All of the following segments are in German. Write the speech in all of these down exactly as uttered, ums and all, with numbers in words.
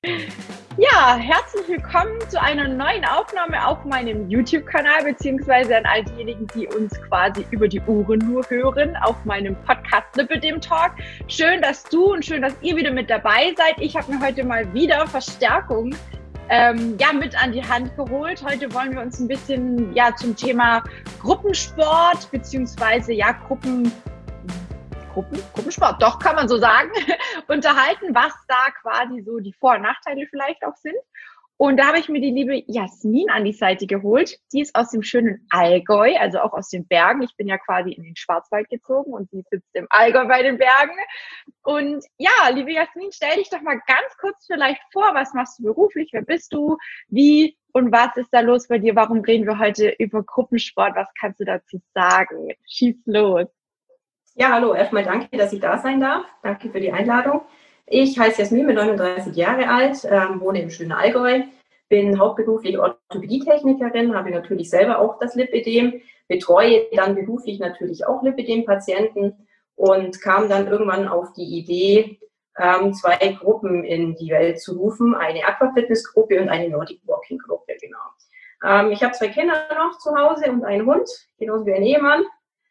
Ja, herzlich willkommen zu einer neuen Aufnahme auf meinem YouTube-Kanal, beziehungsweise an all diejenigen, die uns quasi über die Ohren nur hören, auf meinem Podcast Lipidem Talk. Schön, dass du und schön, dass ihr wieder mit dabei seid. Ich habe mir heute mal wieder Verstärkung ähm, ja, mit an die Hand geholt. Heute wollen wir uns ein bisschen ja, zum Thema Gruppensport, beziehungsweise ja, Gruppen... Gruppen, Gruppensport, doch, kann man so sagen, unterhalten, was da quasi so die Vor- und Nachteile vielleicht auch sind. Und da habe ich mir die liebe Jasmin an die Seite geholt. Die ist aus dem schönen Allgäu, also auch aus den Bergen. Ich bin ja quasi in den Schwarzwald gezogen und sie sitzt im Allgäu bei den Bergen. Und ja, liebe Jasmin, stell dich doch mal ganz kurz vielleicht vor, was machst du beruflich, wer bist du, wie und was ist da los bei dir? Warum reden wir heute über Gruppensport? Was kannst du dazu sagen? Schieß los. Ja, hallo, erstmal danke, dass ich da sein darf. Danke für die Einladung. Ich heiße Jasmin, bin neununddreißig Jahre alt, ähm, wohne im schönen Allgäu, bin hauptberuflich Orthopädietechnikerin, habe natürlich selber auch das Lipödem, betreue dann beruflich natürlich auch Lipödem-Patienten und kam dann irgendwann auf die Idee, ähm, zwei Gruppen in die Welt zu rufen, eine Aquafitness-Gruppe und eine Nordic Walking-Gruppe, genau. Ähm, ich habe zwei Kinder noch zu Hause und einen Hund, genauso wie ein Ehemann.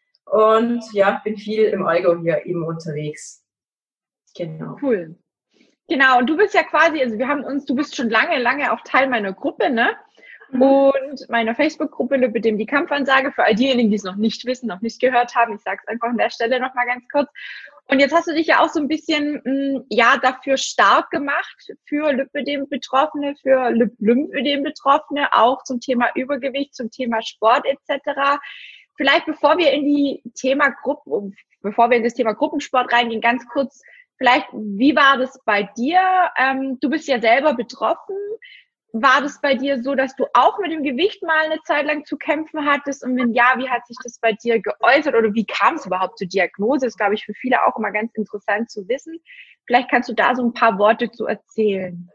Und ja, bin viel im Allgäu hier eben unterwegs. Genau. Cool. Genau, und du bist ja quasi, also wir haben uns, du bist schon lange, lange auch Teil meiner Gruppe, ne? Mhm. Und meiner Facebook-Gruppe Lipödem die Kampfansage, für all diejenigen, die es noch nicht wissen, noch nicht gehört haben, ich sage es einfach an der Stelle nochmal ganz kurz. Und jetzt hast du dich ja auch so ein bisschen, mh, ja, dafür stark gemacht, für Lipödem-Betroffene, für Lymphödem-Betroffene, auch zum Thema Übergewicht, zum Thema Sport et cetera. Vielleicht bevor wir in die Thema Gruppen, bevor wir in das Thema Gruppensport reingehen, ganz kurz, vielleicht, wie war das bei dir? Ähm, du bist ja selber betroffen. War das bei dir so, dass du auch mit dem Gewicht mal eine Zeit lang zu kämpfen hattest? Und wenn ja, wie hat sich das bei dir geäußert oder wie kam es überhaupt zur Diagnose? Das ist, glaube ich, für viele auch immer ganz interessant zu wissen. Vielleicht kannst du da so ein paar Worte zu erzählen.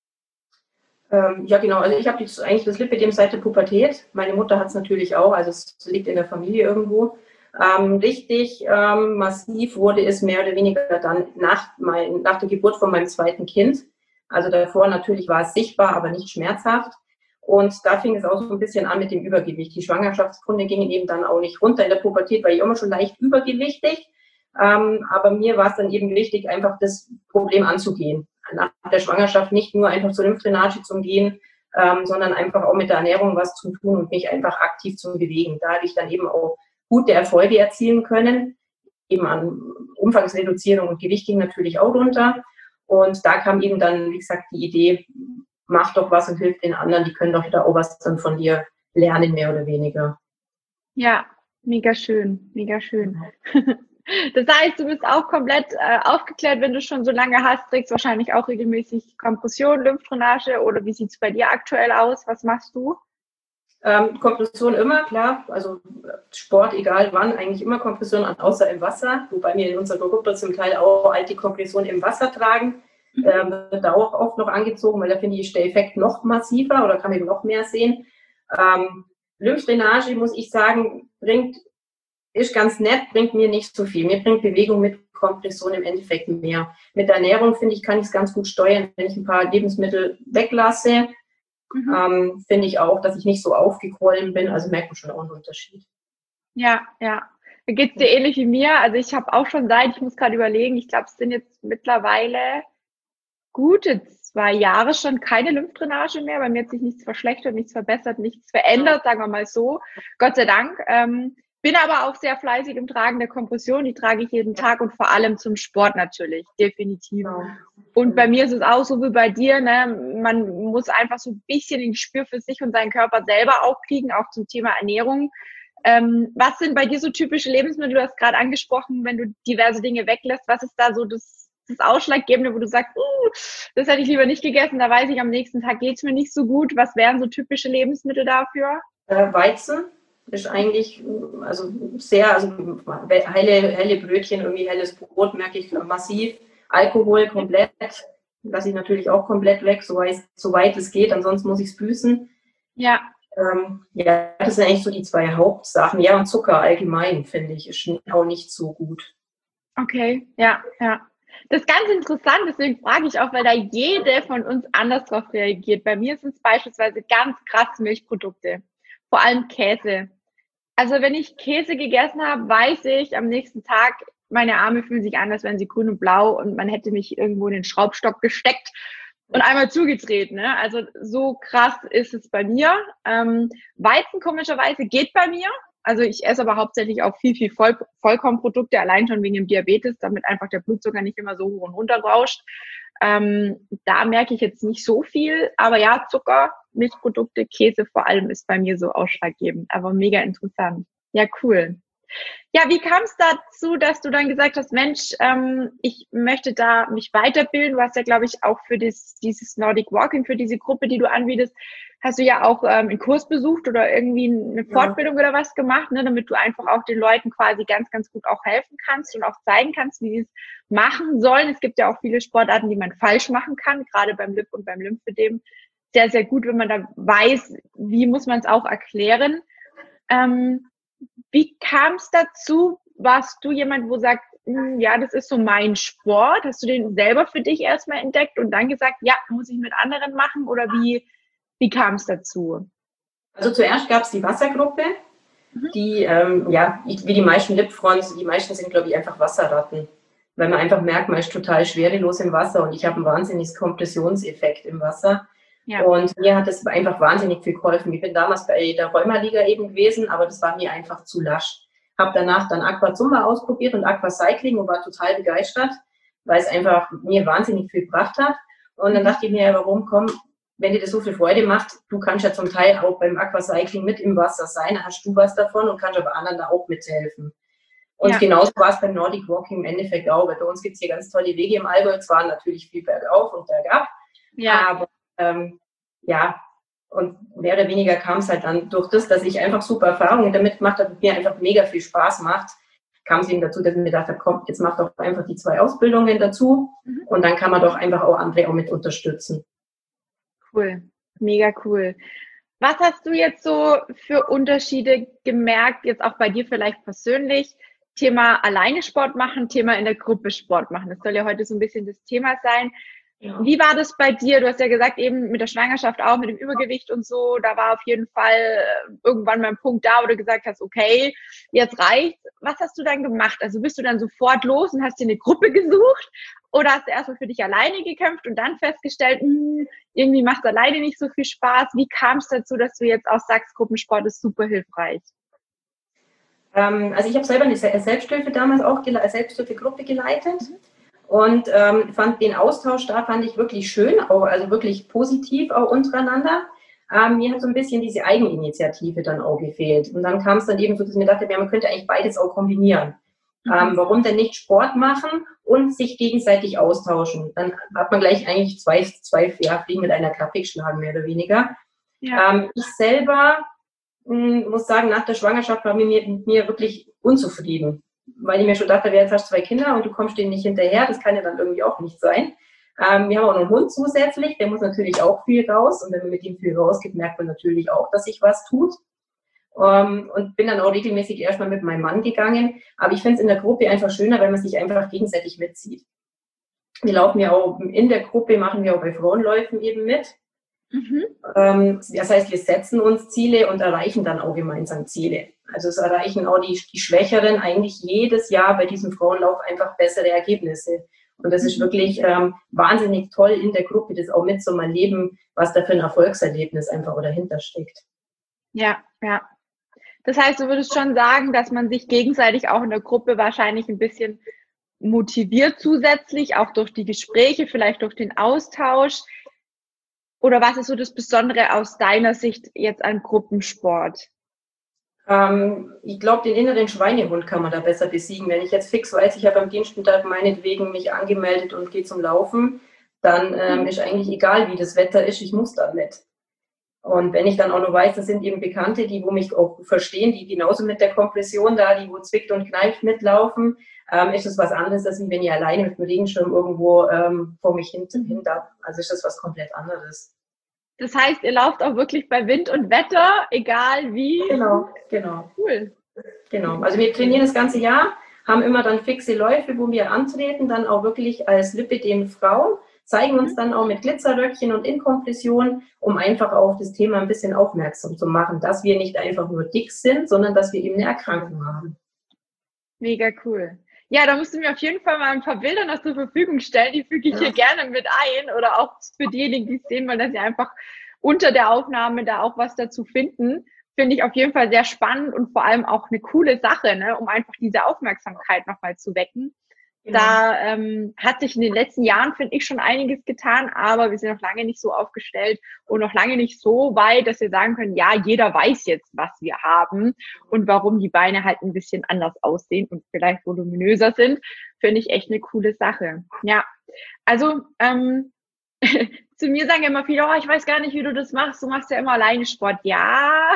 Ähm, ja, genau. Also ich habe eigentlich das Lipödem seit der Pubertät. Meine Mutter hat es natürlich auch, also es liegt in der Familie irgendwo. Ähm, richtig ähm, massiv wurde es mehr oder weniger dann nach, mein, nach der Geburt von meinem zweiten Kind. Also davor natürlich war es sichtbar, aber nicht schmerzhaft. Und da fing es auch so ein bisschen an mit dem Übergewicht. Die Schwangerschaftskunde gingen eben dann auch nicht runter. In der Pubertät war ich immer schon leicht übergewichtig. Ähm, aber mir war es dann eben wichtig, einfach das Problem anzugehen. Nach der Schwangerschaft nicht nur einfach zur Lymphdrainage zu gehen, ähm, sondern einfach auch mit der Ernährung was zu tun und mich einfach aktiv zu bewegen. Da habe ich dann eben auch gute Erfolge erzielen können. Eben an Umfangsreduzierung und Gewicht ging natürlich auch runter. Und da kam eben dann, wie gesagt, die Idee, mach doch was und hilf den anderen, die können doch da auch was dann von dir lernen, mehr oder weniger. Ja, mega schön, mega schön. Das heißt, du bist auch komplett äh, aufgeklärt, wenn du schon so lange hast, trägst wahrscheinlich auch regelmäßig Kompression, Lymphdrainage oder wie sieht es bei dir aktuell aus? Was machst du? Ähm, Kompression immer, klar, also Sport, egal wann, eigentlich immer Kompression, außer im Wasser, wobei wir in unserer Gruppe zum Teil auch alte Kompression im Wasser tragen. Mhm. Ähm, wird da auch oft noch angezogen, weil da finde ich, ist der Effekt noch massiver oder kann man noch mehr sehen. Ähm, Lymphdrainage, muss ich sagen, bringt, ist ganz nett, bringt mir nicht so viel. Mir bringt Bewegung mit Kompression im Endeffekt mehr. Mit der Ernährung, finde ich, kann ich es ganz gut steuern, wenn ich ein paar Lebensmittel weglasse. Mhm. Ähm, finde ich auch, dass ich nicht so aufgequollen bin. Also merkt man schon auch einen Unterschied. Ja, ja. Da geht es dir ähnlich wie mir. Also ich habe auch schon seit, ich muss gerade überlegen, ich glaube, es sind jetzt mittlerweile gute zwei Jahre schon keine Lymphdrainage mehr. Bei mir hat sich nichts verschlechtert, nichts verbessert, nichts verändert, sagen wir mal so. Gott sei Dank. Ähm, bin aber auch sehr fleißig im Tragen der Kompression. Die trage ich jeden Tag und vor allem zum Sport natürlich, definitiv. Ja. Und bei mir ist es auch so wie bei dir, ne? Man muss einfach so ein bisschen ein Gespür für sich und seinen Körper selber auch kriegen, auch zum Thema Ernährung. Ähm, was sind bei dir so typische Lebensmittel? Du hast gerade angesprochen, wenn du diverse Dinge weglässt. Was ist da so das, das Ausschlaggebende, wo du sagst, uh, das hätte ich lieber nicht gegessen, da weiß ich, am nächsten Tag geht es mir nicht so gut. Was wären so typische Lebensmittel dafür? Äh, Weizen ist eigentlich also sehr, also helle, helle Brötchen, irgendwie helles Brot merke ich massiv. Alkohol komplett, lasse ich natürlich auch komplett weg, soweit, soweit es geht, ansonsten muss ich es büßen. Ja. Ähm, ja, das sind eigentlich so die zwei Hauptsachen. Ja, und Zucker allgemein, finde ich, ist auch nicht so gut. Okay, ja, ja. Das ist ganz interessant, deswegen frage ich auch, weil da jede von uns anders drauf reagiert. Bei mir sind es beispielsweise ganz krass Milchprodukte, vor allem Käse. Also wenn ich Käse gegessen habe, weiß ich am nächsten Tag, meine Arme fühlen sich an, als wären sie grün und blau und man hätte mich irgendwo in den Schraubstock gesteckt und einmal zugedreht. Ne? Also so krass ist es bei mir. Ähm, Weizen komischerweise geht bei mir. Also ich esse aber hauptsächlich auch viel, viel Voll Vollkornprodukte, allein schon wegen dem Diabetes, damit einfach der Blutzucker nicht immer so hoch und runter rauscht. Ähm, da merke ich jetzt nicht so viel, aber ja, Zucker, Milchprodukte, Käse vor allem ist bei mir so ausschlaggebend, aber mega interessant. Ja, cool. Ja, wie kam es dazu, dass du dann gesagt hast, Mensch, ähm, ich möchte da mich weiterbilden? Du hast ja, glaube ich, auch für das, dieses Nordic Walking, für diese Gruppe, die du anbietest, hast du ja auch ähm, einen Kurs besucht oder irgendwie eine Fortbildung ja. oder was gemacht, ne, damit du einfach auch den Leuten quasi ganz, ganz gut auch helfen kannst und auch zeigen kannst, wie sie es machen sollen. Es gibt ja auch viele Sportarten, die man falsch machen kann, gerade beim Lip- und beim Lymphödem. Sehr, sehr gut, wenn man da weiß, wie muss man es auch erklären. Ähm, Wie kam es dazu? Warst du jemand, wo sagt, ja, das ist so mein Sport? Hast du den selber für dich erstmal entdeckt und dann gesagt, ja, muss ich mit anderen machen? Oder wie, wie kam es dazu? Also zuerst gab es die Wassergruppe, mhm. die, ähm, ja, wie die meisten Lipfronts, die meisten sind, glaube ich, einfach Wasserratten. Weil man einfach merkt, man ist total schwerelos im Wasser und ich habe einen wahnsinnigen Kompressionseffekt im Wasser. Ja. Und mir hat das einfach wahnsinnig viel geholfen. Ich bin damals bei der Rheumaliga eben gewesen, aber das war mir einfach zu lasch. Habe danach dann Aqua Zumba ausprobiert und Aqua Cycling und war total begeistert, weil es einfach mir wahnsinnig viel gebracht hat. Und dann dachte ich mir, warum, komm, wenn dir das so viel Freude macht, du kannst ja zum Teil auch beim Aqua Cycling mit im Wasser sein, dann hast du was davon und kannst aber anderen da auch mithelfen. Und ja. genauso war es beim Nordic Walking im Endeffekt auch, weil bei uns gibt es hier ganz tolle Wege im Allgäu. Es waren natürlich viel bergauf und bergab, ja. aber Ähm, ja, und mehr oder weniger kam es halt dann durch das, dass ich einfach super Erfahrungen damit gemacht habe und mir einfach mega viel Spaß macht, kam es eben dazu, dass ich mir gedacht habe, komm, jetzt mach doch einfach die zwei Ausbildungen dazu mhm. und dann kann man doch einfach auch andere auch mit unterstützen. Cool, mega cool. Was hast du jetzt so für Unterschiede gemerkt, jetzt auch bei dir vielleicht persönlich? Thema alleine Sport machen, Thema in der Gruppe Sport machen. Das soll ja heute so ein bisschen das Thema sein. Ja. Wie war das bei dir? Du hast ja gesagt, eben mit der Schwangerschaft auch, mit dem Übergewicht und so, da war auf jeden Fall irgendwann mal ein Punkt da, wo du gesagt hast, okay, jetzt reicht's. Was hast du dann gemacht? Also bist du dann sofort los und hast dir eine Gruppe gesucht oder hast du erstmal für dich alleine gekämpft und dann festgestellt, mh, irgendwie macht es alleine nicht so viel Spaß? Wie kam es dazu, dass du jetzt auch sagst, Gruppensport ist super hilfreich? Ähm, also ich habe selber eine Selbsthilfe damals auch, eine Selbsthilfegruppe geleitet. Mhm. Und ähm, fand den Austausch da, fand ich wirklich schön, auch, also wirklich positiv auch untereinander. Ähm, mir hat so ein bisschen diese Eigeninitiative dann auch gefehlt. Und dann kam es dann eben so, dass ich mir dachte, ja, man könnte eigentlich beides auch kombinieren. Mhm. Ähm, warum denn nicht Sport machen und sich gegenseitig austauschen? Dann hat man gleich eigentlich zwei, zwei ja, Fliegen mit einer Klappe geschlagen, mehr oder weniger. Ja. Ähm, ich selber mh, muss sagen, nach der Schwangerschaft war mir mit mir wirklich unzufrieden. Weil ich mir schon dachte, jetzt hast du zwei Kinder und du kommst denen nicht hinterher, das kann ja dann irgendwie auch nicht sein. Ähm, wir haben auch noch einen Hund zusätzlich, der muss natürlich auch viel raus und wenn man mit ihm viel rausgeht, merkt man natürlich auch, dass sich was tut. Ähm, und bin dann auch regelmäßig erstmal mit meinem Mann gegangen, aber ich finde es in der Gruppe einfach schöner, wenn man sich einfach gegenseitig mitzieht. Wir laufen ja auch in der Gruppe, machen wir auch bei Frauenläufen eben mit. Mhm. Ähm, das heißt, wir setzen uns Ziele und erreichen dann auch gemeinsam Ziele. Also es erreichen auch die, die Schwächeren eigentlich jedes Jahr bei diesem Frauenlauf einfach bessere Ergebnisse. Und das ist wirklich ähm, wahnsinnig toll in der Gruppe, das auch mit so mal erleben, was da für ein Erfolgserlebnis einfach dahinter steckt. Ja, ja. Das heißt, du würdest schon sagen, dass man sich gegenseitig auch in der Gruppe wahrscheinlich ein bisschen motiviert zusätzlich, auch durch die Gespräche, vielleicht durch den Austausch. Oder was ist so das Besondere aus deiner Sicht jetzt an Gruppensport? Ähm, ich glaube, den inneren Schweinehund kann man da besser besiegen. Wenn ich jetzt fix weiß, ich habe am Dienstag meinetwegen mich angemeldet und gehe zum Laufen, dann ähm, ist eigentlich egal, wie das Wetter ist, ich muss da mit. Und wenn ich dann auch noch weiß, das sind eben Bekannte, die wo mich auch verstehen, die genauso mit der Kompression da, die wo zwickt und kneift mitlaufen, ähm, ist das was anderes, als wenn ich alleine mit dem Regenschirm irgendwo ähm, vor mich hinten hinter. Also ist das was komplett anderes. Das heißt, ihr lauft auch wirklich bei Wind und Wetter, egal wie? Genau, genau. Cool. Genau. Also wir trainieren das ganze Jahr, haben immer dann fixe Läufe, wo wir antreten, dann auch wirklich als Lipödem-Frau, zeigen uns dann auch mit Glitzerröckchen und in Kompression, um einfach auf das Thema ein bisschen aufmerksam zu machen, dass wir nicht einfach nur dick sind, sondern dass wir eben eine Erkrankung haben. Mega cool. Ja, da musst du mir auf jeden Fall mal ein paar Bilder noch zur Verfügung stellen. Die füge ich ja. hier gerne mit ein oder auch für diejenigen, die es sehen wollen, dass sie einfach unter der Aufnahme da auch was dazu finden. Finde ich auf jeden Fall sehr spannend und vor allem auch eine coole Sache, ne, um einfach diese Aufmerksamkeit nochmal zu wecken. Genau. Da ähm, hat sich in den letzten Jahren, finde ich, schon einiges getan, aber wir sind noch lange nicht so aufgestellt und noch lange nicht so weit, dass wir sagen können, ja, jeder weiß jetzt, was wir haben und warum die Beine halt ein bisschen anders aussehen und vielleicht voluminöser sind, finde ich echt eine coole Sache. Ja, also ähm, zu mir sagen immer viele, oh, ich weiß gar nicht, wie du das machst, du machst ja immer alleine Sport. Ja,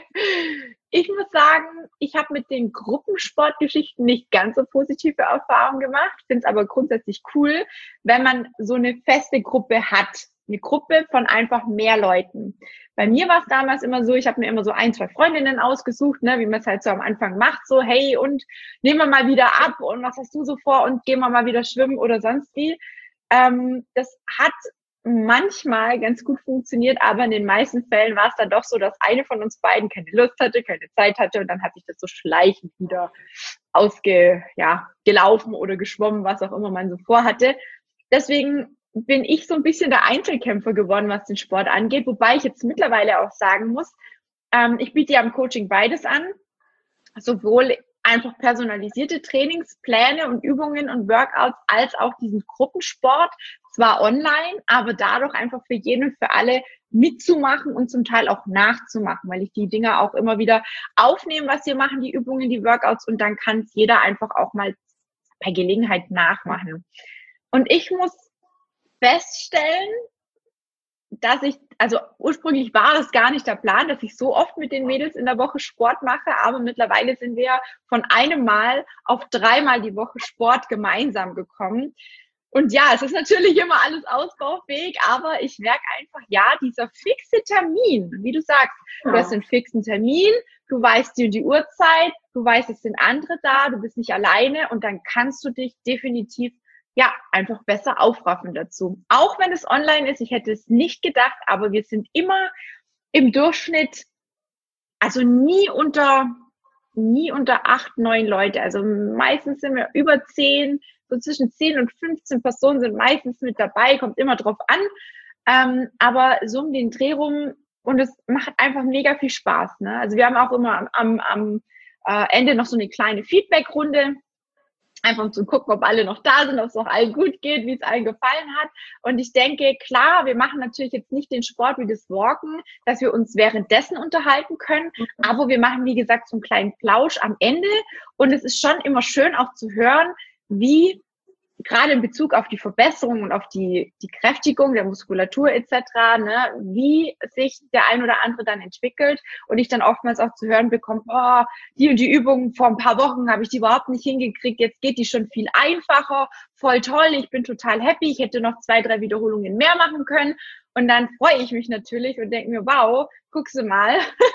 ich muss sagen, ich habe mit den Gruppensportgeschichten nicht ganz so positive Erfahrungen gemacht, finde es aber grundsätzlich cool, wenn man so eine feste Gruppe hat, eine Gruppe von einfach mehr Leuten. Bei mir war es damals immer so, ich habe mir immer so ein, zwei Freundinnen ausgesucht, ne, wie man es halt so am Anfang macht, so hey und nehmen wir mal wieder ab und was hast du so vor und gehen wir mal wieder schwimmen oder sonst wie. Ähm, das hat manchmal ganz gut funktioniert, aber in den meisten Fällen war es dann doch so, dass eine von uns beiden keine Lust hatte, keine Zeit hatte und dann hat sich das so schleichend wieder ausge, ja, gelaufen oder geschwommen, was auch immer man so vorhatte. Deswegen bin ich so ein bisschen der Einzelkämpfer geworden, was den Sport angeht, wobei ich jetzt mittlerweile auch sagen muss, ähm, ich biete ja im Coaching beides an, sowohl einfach personalisierte Trainingspläne und Übungen und Workouts als auch diesen Gruppensport, zwar online, aber dadurch einfach für jeden und für alle mitzumachen und zum Teil auch nachzumachen, weil ich die Dinge auch immer wieder aufnehme, was wir machen, die Übungen, die Workouts und dann kann es jeder einfach auch mal bei Gelegenheit nachmachen. Und ich muss feststellen, dass ich, also ursprünglich war das gar nicht der Plan, dass ich so oft mit den Mädels in der Woche Sport mache, aber mittlerweile sind wir von einem Mal auf dreimal die Woche Sport gemeinsam gekommen. Und ja, es ist natürlich immer alles ausbaufähig, aber ich merke einfach, ja, dieser fixe Termin, wie du sagst, ja. Du hast einen fixen Termin, du weißt die, die Uhrzeit, du weißt, es sind andere da, du bist nicht alleine und dann kannst du dich definitiv ja, einfach besser aufraffen dazu. Auch wenn es online ist, ich hätte es nicht gedacht, aber wir sind immer im Durchschnitt, also nie unter, nie unter acht, neun Leute. Also meistens sind wir über zehn, so zwischen zehn und fünfzehn Personen sind meistens mit dabei, kommt immer drauf an. Ähm, aber so um den Dreh rum und es macht einfach mega viel Spaß. Ne? Also wir haben auch immer am, am äh, Ende noch so eine kleine Feedback-Runde. Einfach um zu gucken, ob alle noch da sind, ob es auch allen gut geht, wie es allen gefallen hat. Und ich denke, klar, wir machen natürlich jetzt nicht den Sport wie das Walken, dass wir uns währenddessen unterhalten können. Aber wir machen, wie gesagt, so einen kleinen Plausch am Ende. Und es ist schon immer schön auch zu hören, wie gerade in Bezug auf die Verbesserung und auf die, die Kräftigung der Muskulatur et cetera, ne, wie sich der ein oder andere dann entwickelt und ich dann oftmals auch zu hören bekomme, oh, die und die Übungen vor ein paar Wochen habe ich die überhaupt nicht hingekriegt, jetzt geht die schon viel einfacher, voll toll, ich bin total happy, ich hätte noch zwei, drei Wiederholungen mehr machen können und dann freue ich mich natürlich und denke mir, wow, guckst du mal,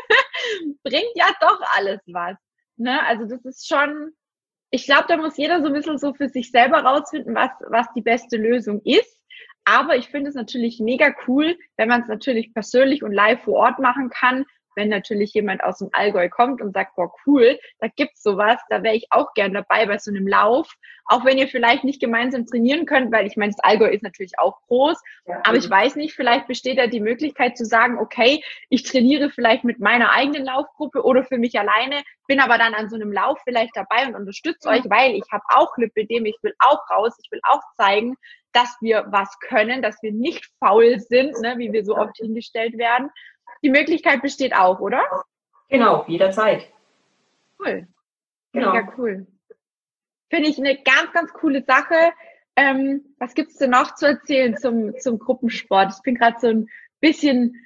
bringt ja doch alles was. Ne? Also das ist schon... Ich glaube, da muss jeder so ein bisschen so für sich selber rausfinden, was, was die beste Lösung ist. Aber ich finde es natürlich mega cool, wenn man es natürlich persönlich und live vor Ort machen kann. Wenn natürlich jemand aus dem Allgäu kommt und sagt, boah, cool, da gibt's sowas, da wäre ich auch gern dabei bei so einem Lauf. Auch wenn ihr vielleicht nicht gemeinsam trainieren könnt, weil ich meine, das Allgäu ist natürlich auch groß. Ja, aber ich weiß nicht, vielleicht besteht da die Möglichkeit zu sagen, okay, ich trainiere vielleicht mit meiner eigenen Laufgruppe oder für mich alleine, bin aber dann an so einem Lauf vielleicht dabei und unterstütze euch, weil ich habe auch Lipödem, ich will auch raus, ich will auch zeigen, dass wir was können, dass wir nicht faul sind, ne, wie wir so oft hingestellt werden. Die Möglichkeit besteht auch, oder? Genau, jederzeit. Cool. Genau. Mega cool. Finde ich eine ganz, ganz coole Sache. Ähm, was gibt's denn noch zu erzählen zum, zum Gruppensport? Ich bin gerade so ein bisschen,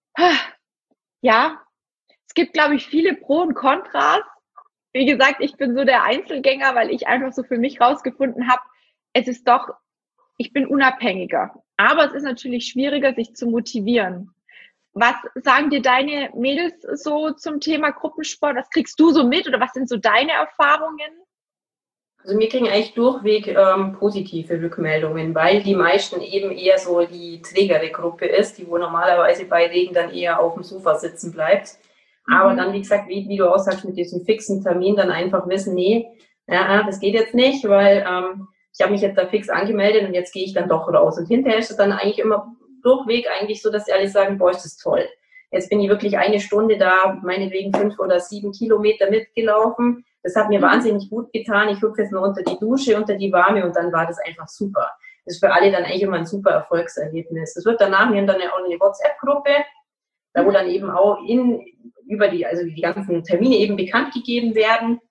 ja, es gibt, glaube ich, viele Pro und Kontras. Wie gesagt, ich bin so der Einzelgänger, weil ich einfach so für mich rausgefunden habe, es ist doch, ich bin unabhängiger. Aber es ist natürlich schwieriger, sich zu motivieren. Was sagen dir deine Mädels so zum Thema Gruppensport? Was kriegst du so mit oder was sind so deine Erfahrungen? Also wir kriegen eigentlich durchweg ähm, positive Rückmeldungen, weil die meisten eben eher so die trägere Gruppe ist, die wo normalerweise bei Regen dann eher auf dem Sofa sitzen bleibt. Mhm. Aber dann, wie gesagt, wie, wie du auch sagst, mit diesem fixen Termin dann einfach wissen, nee, ja, das geht jetzt nicht, weil ähm, ich habe mich jetzt da fix angemeldet und jetzt gehe ich dann doch raus. Und hinterher ist es dann eigentlich immer durchweg eigentlich so, dass sie alle sagen, boah, ist das toll. Jetzt bin ich wirklich eine Stunde da, meinetwegen fünf oder sieben Kilometer mitgelaufen. Das hat mir mhm. wahnsinnig gut getan. Ich hüpfe jetzt nur unter die Dusche, unter die Warme und dann war das einfach super. Das ist für alle dann eigentlich immer ein super Erfolgserlebnis. Das wird danach, wir haben dann auch eine WhatsApp-Gruppe, da wo dann eben auch in, über die, also die ganzen Termine eben bekannt gegeben werden,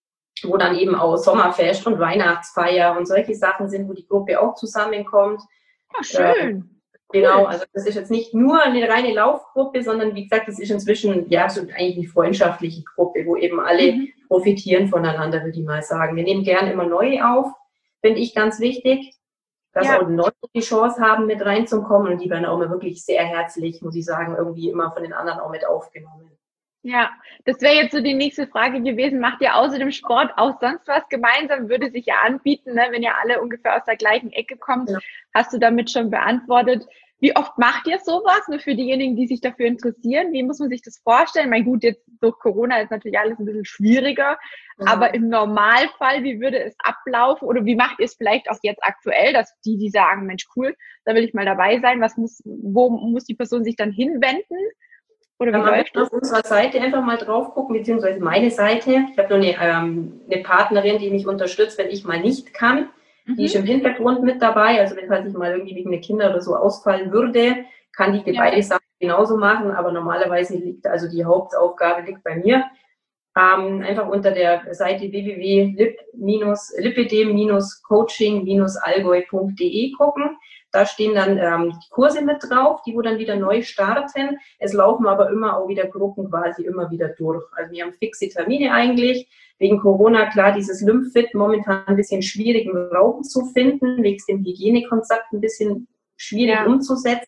wo dann eben auch Sommerfest und Weihnachtsfeier und solche Sachen sind, wo die Gruppe auch zusammenkommt. Oh, schön. Genau, also das ist jetzt nicht nur eine reine Laufgruppe, sondern wie gesagt, das ist inzwischen ja so eigentlich eine freundschaftliche Gruppe, wo eben alle mhm. profitieren voneinander, würde ich mal sagen. Wir nehmen gern immer neue auf, finde ich ganz wichtig, dass ja. auch Leute die Chance haben, mit reinzukommen und die werden auch immer wirklich sehr herzlich, muss ich sagen, irgendwie immer von den anderen auch mit aufgenommen. Ja, das wäre jetzt so die nächste Frage gewesen. Macht ihr außer dem Sport auch sonst was gemeinsam? Würde sich ja anbieten, ne? Wenn ihr alle ungefähr aus der gleichen Ecke kommt. Ja. Hast du damit schon beantwortet? Wie oft macht ihr sowas? Nur für diejenigen, die sich dafür interessieren. Wie muss man sich das vorstellen? Mein gut, jetzt durch Corona ist natürlich alles ein bisschen schwieriger. Ja. Aber im Normalfall, wie würde es ablaufen? Oder wie macht ihr es vielleicht auch jetzt aktuell, dass die, die sagen, Mensch, cool, da will ich mal dabei sein. Was muss, wo muss die Person sich dann hinwenden? Oder wie man auf unserer Seite einfach mal drauf gucken, beziehungsweise meine Seite. Ich habe nur eine, ähm, eine Partnerin, die mich unterstützt, wenn ich mal nicht kann. Mhm. Die ist im Hintergrund mit dabei. Also wenn halt ich mal irgendwie wegen der Kinder oder so ausfallen würde, kann die ja. beide Sachen genauso machen. Aber normalerweise liegt also die Hauptaufgabe liegt bei mir. Ähm, einfach unter der Seite w w w punkt lipidem coaching allgäu punkt d e gucken. Da stehen dann ähm, die Kurse mit drauf, die wo dann wieder neu starten. Es laufen aber immer auch wieder Gruppen quasi immer wieder durch. Also wir haben fixe Termine eigentlich. Wegen Corona, klar, dieses Lymphfit momentan ein bisschen schwierig im Raum zu finden, wegen dem Hygienekonzept ein bisschen schwierig ja. umzusetzen.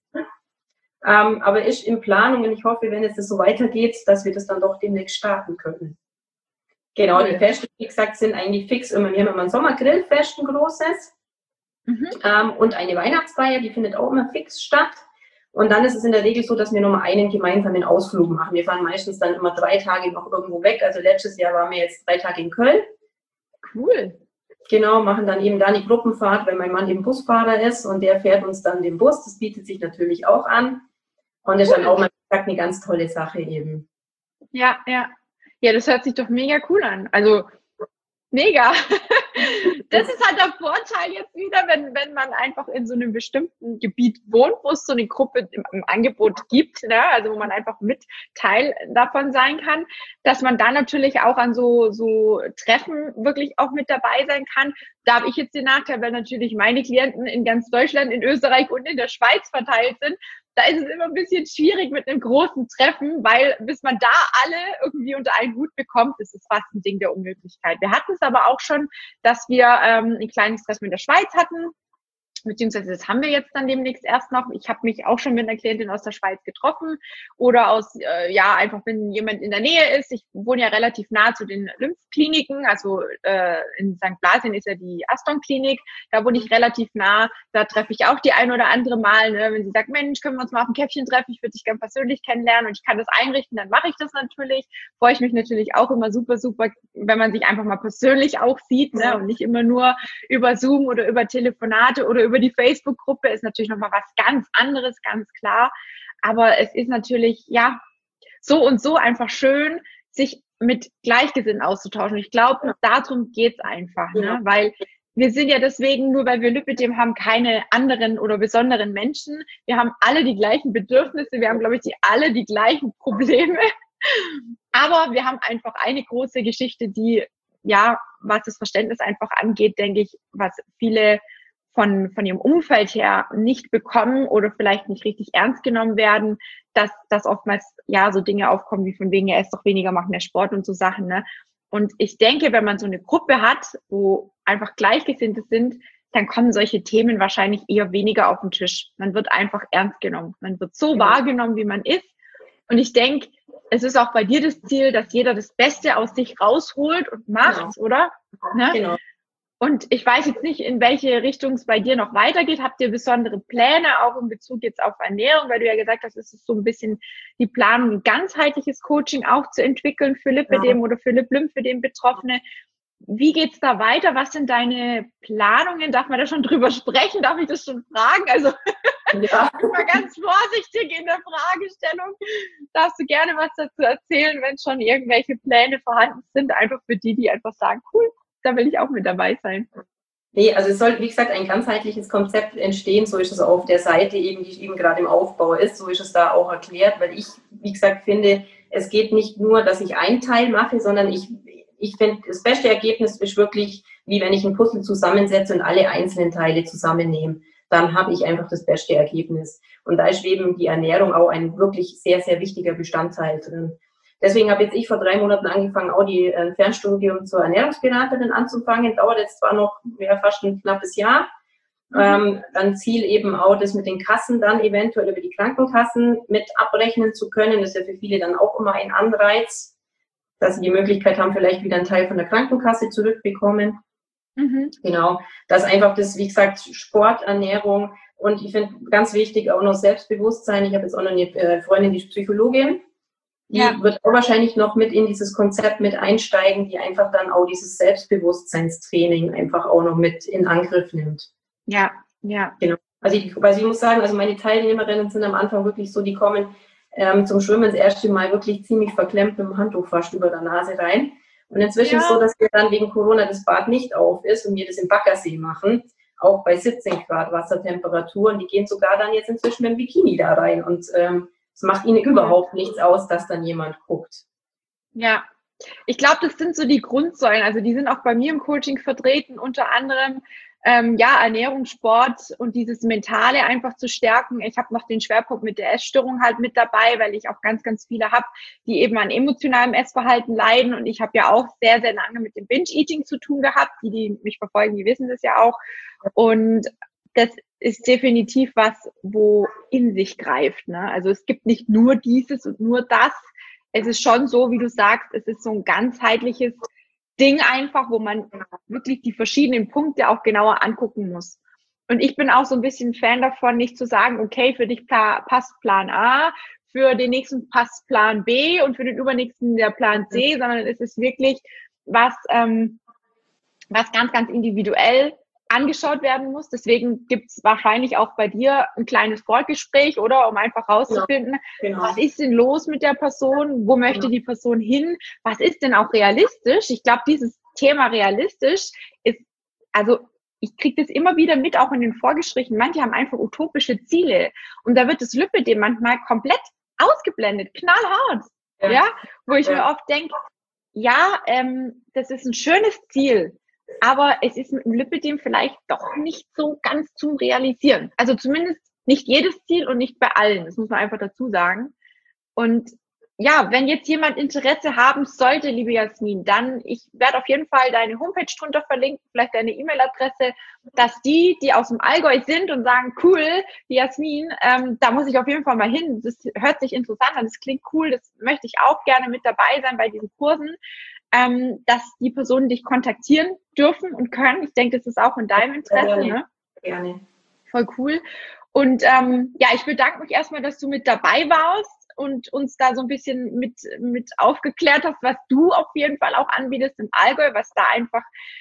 Ähm, aber ist in Planung und ich hoffe, wenn es das so weitergeht, dass wir das dann doch demnächst starten können. Genau, die Feste, wie gesagt, sind eigentlich fix immer. Wir haben immer ein Sommergrillfest, ein großes. Mhm. Ähm, und eine Weihnachtsfeier, die findet auch immer fix statt. Und dann ist es in der Regel so, dass wir nochmal einen gemeinsamen Ausflug machen. Wir fahren meistens dann immer drei Tage noch irgendwo weg. Also letztes Jahr waren wir jetzt drei Tage in Köln. Cool. Genau, machen dann eben da die Gruppenfahrt, weil mein Mann eben Busfahrer ist und der fährt uns dann den Bus. Das bietet sich natürlich auch an. Und das cool. ist dann auch mal eine ganz tolle Sache eben. Ja, ja. Ja, das hört sich doch mega cool an. Also mega. Das ist halt der Vorteil jetzt wieder, wenn, wenn man einfach in so einem bestimmten Gebiet wohnt, wo es so eine Gruppe im, im Angebot gibt, ne? Also wo man einfach mit Teil davon sein kann, dass man da natürlich auch an so, so Treffen wirklich auch mit dabei sein kann. Da habe ich jetzt den Nachteil, weil natürlich meine Klienten in ganz Deutschland, in Österreich und in der Schweiz verteilt sind. Da ist es immer ein bisschen schwierig mit einem großen Treffen, weil bis man da alle irgendwie unter einen Hut bekommt, ist es fast ein Ding der Unmöglichkeit. Wir hatten es aber auch schon, dass wir ähm, ein kleines Treffen in der Schweiz hatten, beziehungsweise das haben wir jetzt dann demnächst erst noch. Ich habe mich auch schon mit einer Klientin aus der Schweiz getroffen oder aus, äh, ja, einfach wenn jemand in der Nähe ist. Ich wohne ja relativ nah zu den Lymphkliniken, also äh, in Sankt Blasien ist ja die Aston-Klinik, da wohne ich relativ nah, da treffe ich auch die ein oder andere Mal, ne? Wenn sie sagt, Mensch, können wir uns mal auf ein Käffchen treffen, ich würde dich gerne persönlich kennenlernen und ich kann das einrichten, dann mache ich das natürlich. Freue ich mich natürlich auch immer super, super, wenn man sich einfach mal persönlich auch sieht, ne? Und nicht immer nur über Zoom oder über Telefonate oder über die Facebook-Gruppe, ist natürlich nochmal was ganz anderes, ganz klar. Aber es ist natürlich, ja, so und so einfach schön, sich mit Gleichgesinnten auszutauschen. Ich glaube, darum geht's einfach, ne? Ja. Weil wir sind ja deswegen, nur weil wir Lipidem haben, keine anderen oder besonderen Menschen. Wir haben alle die gleichen Bedürfnisse, wir haben, glaube ich, die, alle die gleichen Probleme. Aber wir haben einfach eine große Geschichte, die, ja, was das Verständnis einfach angeht, denke ich, was viele von, von ihrem Umfeld her nicht bekommen oder vielleicht nicht richtig ernst genommen werden, dass, dass oftmals, ja, so Dinge aufkommen wie von wegen, ja, ess doch weniger, mach mehr Sport und so Sachen, ne? Und ich denke, wenn man so eine Gruppe hat, wo einfach Gleichgesinnte sind, dann kommen solche Themen wahrscheinlich eher weniger auf den Tisch. Man wird einfach ernst genommen. Man wird so wahrgenommen, wie man ist. Und ich denke, es ist auch bei dir das Ziel, dass jeder das Beste aus sich rausholt und macht, genau. oder? Ne? Genau. Und ich weiß jetzt nicht, in welche Richtung es bei dir noch weitergeht. Habt ihr besondere Pläne, auch in Bezug jetzt auf Ernährung, weil du ja gesagt hast, es ist so ein bisschen die Planung, ein ganzheitliches Coaching auch zu entwickeln für Lipödem Ja. oder für Lip-Lymphödem-Betroffene. Wie geht's da weiter? Was sind deine Planungen? Darf man da schon drüber sprechen? Darf ich das schon fragen? Also Ja. ich bin mal ganz vorsichtig in der Fragestellung. Darfst du gerne was dazu erzählen, wenn schon irgendwelche Pläne vorhanden sind? Einfach für die, die einfach sagen, cool, da will ich auch mit dabei sein. Nee, also es soll, wie gesagt, ein ganzheitliches Konzept entstehen. So ist es auf der Seite eben, die eben gerade im Aufbau ist. So ist es da auch erklärt, weil ich, wie gesagt, finde, es geht nicht nur, dass ich einen Teil mache, sondern ich, ich finde, das beste Ergebnis ist wirklich, wie wenn ich ein Puzzle zusammensetze und alle einzelnen Teile zusammennehme. Dann habe ich einfach das beste Ergebnis. Und da ist eben die Ernährung auch ein wirklich sehr, sehr wichtiger Bestandteil drin. Deswegen habe jetzt ich vor drei Monaten angefangen, auch die äh, Fernstudium zur Ernährungsberaterin anzufangen. Dauert jetzt zwar noch ja, fast ein knappes Jahr. Mhm. Ähm, dann Ziel eben auch, das mit den Kassen dann eventuell über die Krankenkassen mit abrechnen zu können. Das ist ja für viele dann auch immer ein Anreiz, dass sie die Möglichkeit haben, vielleicht wieder einen Teil von der Krankenkasse zurückbekommen. Mhm. Genau, das einfach das, wie gesagt, Sport, Ernährung und ich finde ganz wichtig auch noch Selbstbewusstsein. Ich habe jetzt auch noch eine äh, Freundin, die ist Psychologin. Die ja. wird auch wahrscheinlich noch mit in dieses Konzept mit einsteigen, die einfach dann auch dieses Selbstbewusstseinstraining einfach auch noch mit in Angriff nimmt. Ja, ja. Genau. Also ich, also ich muss sagen, also meine Teilnehmerinnen sind am Anfang wirklich so, die kommen ähm, zum Schwimmen das erste Mal wirklich ziemlich verklemmt mit dem Handtuch fast über der Nase rein. Und inzwischen ja. ist es so, dass wir dann wegen Corona das Bad nicht auf ist und wir das im Baggersee machen, auch bei siebzehn Grad Wassertemperatur. Und die gehen sogar dann jetzt inzwischen mit dem Bikini da rein und ähm, es macht ihnen überhaupt nichts aus, dass dann jemand guckt. Ja, ich glaube, das sind so die Grundsäulen. Also die sind auch bei mir im Coaching vertreten, unter anderem ähm, ja Ernährung, Sport und dieses Mentale einfach zu stärken. Ich habe noch den Schwerpunkt mit der Essstörung halt mit dabei, weil ich auch ganz, ganz viele habe, die eben an emotionalem Essverhalten leiden. Und ich habe ja auch sehr, sehr lange mit dem Binge-Eating zu tun gehabt. Die, die mich verfolgen, die wissen das ja auch. Und das ist definitiv was, wo in sich greift. Ne? Also es gibt nicht nur dieses und nur das. Es ist schon so, wie du sagst, es ist so ein ganzheitliches Ding einfach, wo man wirklich die verschiedenen Punkte auch genauer angucken muss. Und ich bin auch so ein bisschen Fan davon, nicht zu sagen, okay, für dich passt Plan A, für den nächsten passt Plan B und für den übernächsten der Plan C, sondern es ist wirklich was, ähm, was ganz, ganz individuell angeschaut werden muss. Deswegen gibt es wahrscheinlich auch bei dir ein kleines Vorgespräch, oder? Um einfach rauszufinden, genau. Was ist denn los mit der Person? Wo möchte genau. die Person hin? Was ist denn auch realistisch? Ich glaube, dieses Thema realistisch ist, also ich kriege das immer wieder mit, auch in den Vorgesprächen. Manche haben einfach utopische Ziele. Und da wird das Lipödem manchmal komplett ausgeblendet, knallhart. Ja, ja? Wo ich ja. mir oft denke, ja, ähm, das ist ein schönes Ziel, aber es ist mit dem Lipödem vielleicht doch nicht so ganz zum Realisieren. Also zumindest nicht jedes Ziel und nicht bei allen. Das muss man einfach dazu sagen. Und ja, wenn jetzt jemand Interesse haben sollte, liebe Jasmin, dann, ich werde auf jeden Fall deine Homepage drunter verlinken, vielleicht deine E-Mail-Adresse, dass die, die aus dem Allgäu sind und sagen, cool, die Jasmin, ähm, da muss ich auf jeden Fall mal hin. Das hört sich interessant an, das klingt cool, das möchte ich auch gerne mit dabei sein bei diesen Kursen. Ähm, dass die Personen dich kontaktieren dürfen und können. Ich denke, das ist auch in deinem Interesse. Gerne. Ne? Gerne. Voll cool. Und ähm, ja, ich bedanke mich erstmal, dass du mit dabei warst und uns da so ein bisschen mit, mit aufgeklärt hast, was du auf jeden Fall auch anbietest im Allgäu, was da einfach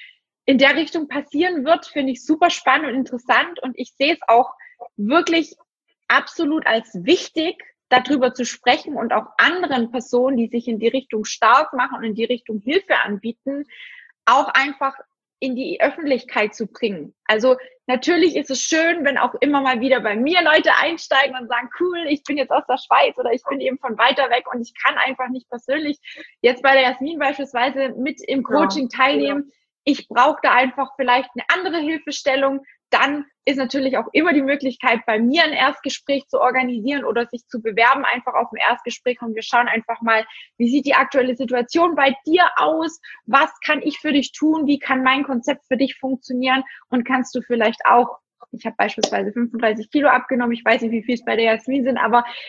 in der Richtung passieren wird, finde ich super spannend und interessant. Und ich sehe es auch wirklich absolut als wichtig, darüber zu sprechen und auch anderen Personen, die sich in die Richtung stark machen und in die Richtung Hilfe anbieten, auch einfach in die Öffentlichkeit zu bringen. Also natürlich ist es schön, wenn auch immer mal wieder bei mir Leute einsteigen und sagen, cool, ich bin jetzt aus der Schweiz oder ich bin eben von weiter weg und ich kann einfach nicht persönlich jetzt bei der Jasmin beispielsweise mit im Coaching teilnehmen. Ich brauche da einfach vielleicht eine andere Hilfestellung. Dann ist natürlich auch immer die Möglichkeit, bei mir ein Erstgespräch zu organisieren oder sich zu bewerben, einfach auf ein Erstgespräch. Und wir schauen einfach mal, wie sieht die aktuelle Situation bei dir aus? Was kann ich für dich tun? Wie kann mein Konzept für dich funktionieren? Und kannst du vielleicht auch, ich habe beispielsweise fünfunddreißig Kilo abgenommen, ich weiß nicht, wie viel es bei der Jasmin sind, aber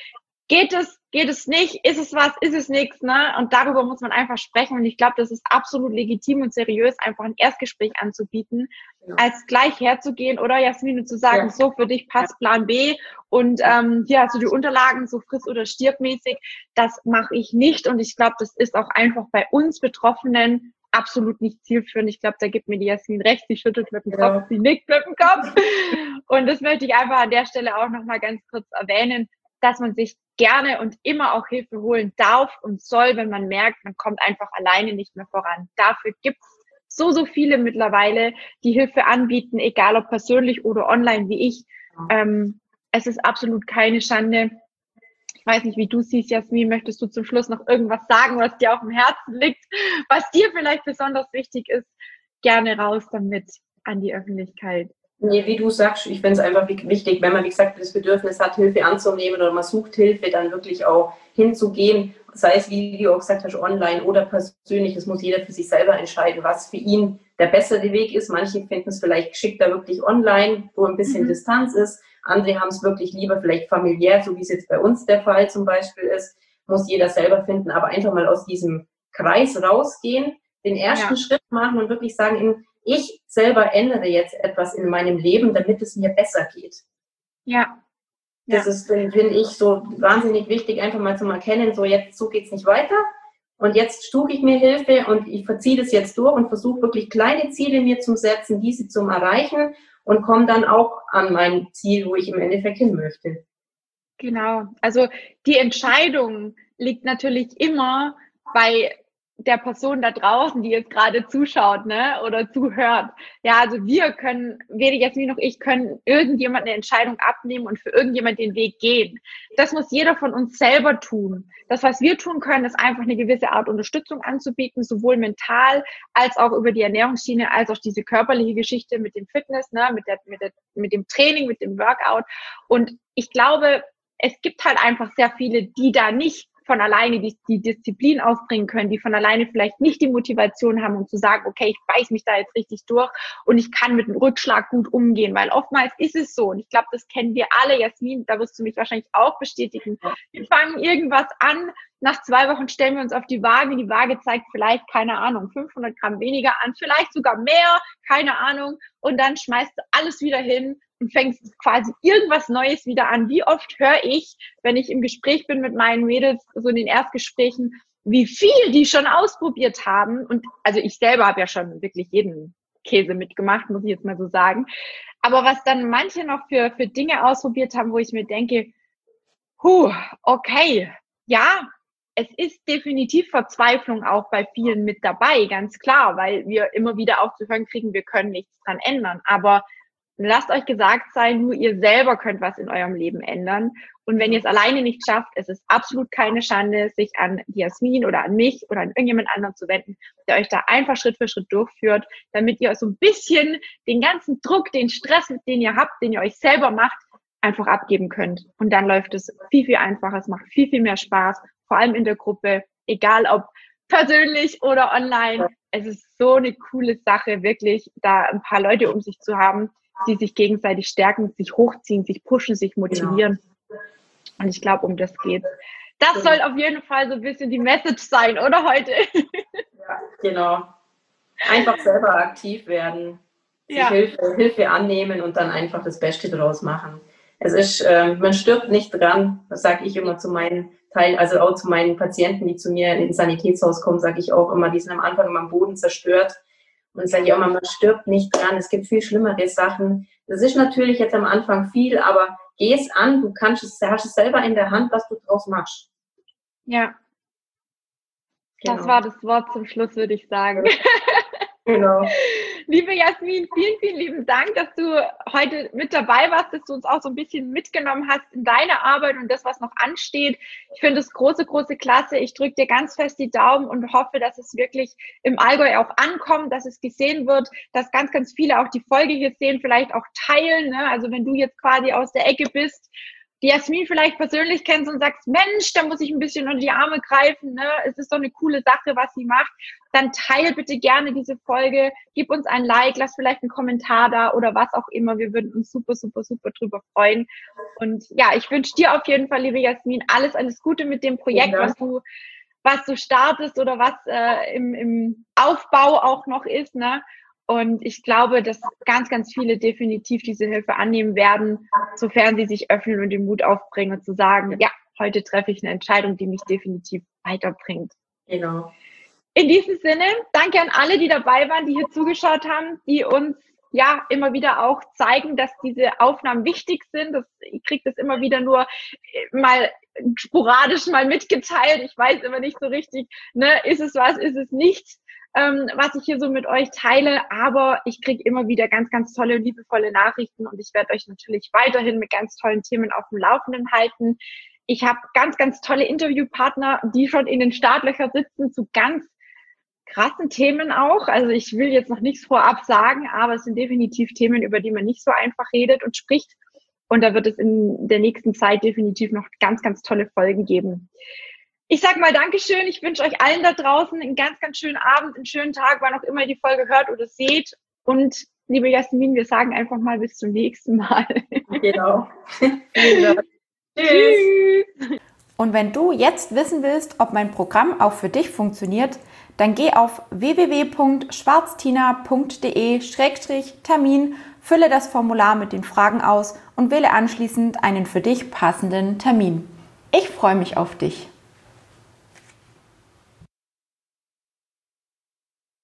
geht es, geht es nicht, ist es was, ist es nichts, ne? Und darüber muss man einfach sprechen. Und ich glaube, das ist absolut legitim und seriös, einfach ein Erstgespräch anzubieten, Genau. als gleich herzugehen oder Jasmine zu sagen, ja. so für dich passt Plan B und ähm, hier hast du die Unterlagen, so friss- oder stirbmäßig. Das mache ich nicht. Und ich glaube, das ist auch einfach bei uns Betroffenen absolut nicht zielführend. Ich glaube, da gibt mir die Jasmin recht, sie schüttelt mit dem Kopf, ja. sie nickt mit dem Kopf. Und das möchte ich einfach an der Stelle auch nochmal ganz kurz erwähnen, dass man sich gerne und immer auch Hilfe holen darf und soll, wenn man merkt, man kommt einfach alleine nicht mehr voran. Dafür gibt's so, so viele mittlerweile, die Hilfe anbieten, egal ob persönlich oder online wie ich. Ähm, es ist absolut keine Schande. Ich weiß nicht, wie du siehst, Jasmin, möchtest du zum Schluss noch irgendwas sagen, was dir auf dem Herzen liegt, was dir vielleicht besonders wichtig ist? Gerne raus damit an die Öffentlichkeit. Nee, wie du sagst, ich finde es einfach wichtig, wenn man, wie gesagt, das Bedürfnis hat, Hilfe anzunehmen oder man sucht Hilfe, dann wirklich auch hinzugehen, sei es, wie du auch gesagt hast, online oder persönlich. Das muss jeder für sich selber entscheiden, was für ihn der bessere Weg ist. Manche finden es vielleicht geschickter wirklich online, wo ein bisschen mhm. Distanz ist. Andere haben es wirklich lieber vielleicht familiär, so wie es jetzt bei uns der Fall zum Beispiel ist. Muss jeder selber finden, aber einfach mal aus diesem Kreis rausgehen, den ersten ja. Schritt machen und wirklich sagen, in ich selber ändere jetzt etwas in meinem Leben, damit es mir besser geht. Ja. Das ja. ist, finde ich, so wahnsinnig wichtig, einfach mal zu erkennen, so jetzt, so geht's nicht weiter. Und jetzt suche ich mir Hilfe und ich verziehe das jetzt durch und versuche wirklich kleine Ziele mir zu setzen, diese zu erreichen und komme dann auch an mein Ziel, wo ich im Endeffekt hin möchte. Genau. Also die Entscheidung liegt natürlich immer bei der Person da draußen, die jetzt gerade zuschaut, ne, oder zuhört. Ja, also wir können, weder Jasmin noch ich, können irgendjemand eine Entscheidung abnehmen und für irgendjemand den Weg gehen. Das muss jeder von uns selber tun. Das, was wir tun können, ist einfach eine gewisse Art Unterstützung anzubieten, sowohl mental als auch über die Ernährungsschiene, als auch diese körperliche Geschichte mit dem Fitness, ne, mit der, mit der, mit dem Training, mit dem Workout. Und ich glaube, es gibt halt einfach sehr viele, die da nicht von alleine die, die Disziplin aufbringen können, die von alleine vielleicht nicht die Motivation haben, um zu sagen, okay, ich beiß mich da jetzt richtig durch und ich kann mit dem Rückschlag gut umgehen, weil oftmals ist es so und ich glaube, das kennen wir alle, Jasmin, da wirst du mich wahrscheinlich auch bestätigen. Wir fangen irgendwas an, nach zwei Wochen stellen wir uns auf die Waage, die Waage zeigt vielleicht, keine Ahnung, fünfhundert Gramm weniger an, vielleicht sogar mehr, keine Ahnung, und dann schmeißt du alles wieder hin und fängst quasi irgendwas Neues wieder an. Wie oft höre ich, wenn ich im Gespräch bin mit meinen Mädels, so in den Erstgesprächen, wie viel die schon ausprobiert haben. Und also ich selber habe ja schon wirklich jeden Käse mitgemacht, muss ich jetzt mal so sagen. Aber was dann manche noch für, für Dinge ausprobiert haben, wo ich mir denke, huh, okay, ja, es ist definitiv Verzweiflung auch bei vielen mit dabei, ganz klar, weil wir immer wieder auch zu hören kriegen, wir können nichts dran ändern. Aber lasst euch gesagt sein, nur ihr selber könnt was in eurem Leben ändern. Und wenn ihr es alleine nicht schafft, es ist absolut keine Schande, sich an die Jasmin oder an mich oder an irgendjemand anderen zu wenden, der euch da einfach Schritt für Schritt durchführt, damit ihr so ein bisschen den ganzen Druck, den Stress, den ihr habt, den ihr euch selber macht, einfach abgeben könnt. Und dann läuft es viel, viel einfacher. Es macht viel, viel mehr Spaß, vor allem in der Gruppe, egal ob persönlich oder online. Es ist so eine coole Sache, wirklich da ein paar Leute um sich zu haben, die sich gegenseitig stärken, sich hochziehen, sich pushen, sich motivieren. Genau. Und ich glaube, um das geht's. Das genau. soll auf jeden Fall so ein bisschen die Message sein, oder heute? Ja, genau. Einfach selber aktiv werden, sich ja. Hilfe, Hilfe annehmen und dann einfach das Beste draus machen. Es ist, äh, man stirbt nicht dran, das sage ich immer zu meinen Teilen, also auch zu meinen Patienten, die zu mir ins Sanitätshaus kommen, sage ich auch immer, die sind am Anfang immer am Boden zerstört. Und sage ich auch mal, man stirbt nicht dran, es gibt viel schlimmere Sachen. Das ist natürlich jetzt am Anfang viel, aber geh es an, du kannst es, hast es selber in der Hand, was du draus machst. Ja. Genau. Das war das Wort zum Schluss, würde ich sagen. Genau. Liebe Jasmin, vielen, vielen lieben Dank, dass du heute mit dabei warst, dass du uns auch so ein bisschen mitgenommen hast in deine Arbeit und das, was noch ansteht. Ich finde es große, große Klasse. Ich drücke dir ganz fest die Daumen und hoffe, dass es wirklich im Allgäu auch ankommt, dass es gesehen wird, dass ganz, ganz viele auch die Folge hier sehen, vielleicht auch teilen. Ne? Also wenn du jetzt quasi aus der Ecke bist die Jasmin vielleicht persönlich kennst und sagst, Mensch, da muss ich ein bisschen unter die Arme greifen, ne? Es ist doch eine coole Sache, was sie macht, dann teile bitte gerne diese Folge, gib uns ein Like, lass vielleicht einen Kommentar da oder was auch immer. Wir würden uns super, super, super drüber freuen. Und ja, ich wünsche dir auf jeden Fall, liebe Jasmin, alles, alles Gute mit dem Projekt, was du, was du startest oder was äh, im, im Aufbau auch noch ist, ne? Und ich glaube, dass ganz, ganz viele definitiv diese Hilfe annehmen werden, sofern sie sich öffnen und den Mut aufbringen und zu sagen, ja, heute treffe ich eine Entscheidung, die mich definitiv weiterbringt. Genau. In diesem Sinne, danke an alle, die dabei waren, die hier zugeschaut haben, die uns ja immer wieder auch zeigen, dass diese Aufnahmen wichtig sind. Das, ich kriege das immer wieder nur mal sporadisch mal mitgeteilt. Ich weiß immer nicht so richtig, ne, ist es was, ist es nichts, ähm, was ich hier so mit euch teile. Aber ich kriege immer wieder ganz, ganz tolle, liebevolle Nachrichten und ich werde euch natürlich weiterhin mit ganz tollen Themen auf dem Laufenden halten. Ich habe ganz, ganz tolle Interviewpartner, die schon in den Startlöchern sitzen zu ganz krassen Themen auch. Also ich will jetzt noch nichts vorab sagen, aber es sind definitiv Themen, über die man nicht so einfach redet und spricht. Und da wird es in der nächsten Zeit definitiv noch ganz, ganz tolle Folgen geben. Ich sage mal Dankeschön. Ich wünsche euch allen da draußen einen ganz, ganz schönen Abend, einen schönen Tag, wann auch immer ihr die Folge hört oder seht. Und liebe Jasmin, wir sagen einfach mal bis zum nächsten Mal. Genau. Tschüss. Und wenn du jetzt wissen willst, ob mein Programm auch für dich funktioniert, dann geh auf w w w punkt schwarztina punkt d e Schrägstrich Termin, fülle das Formular mit den Fragen aus und wähle anschließend einen für dich passenden Termin. Ich freue mich auf dich.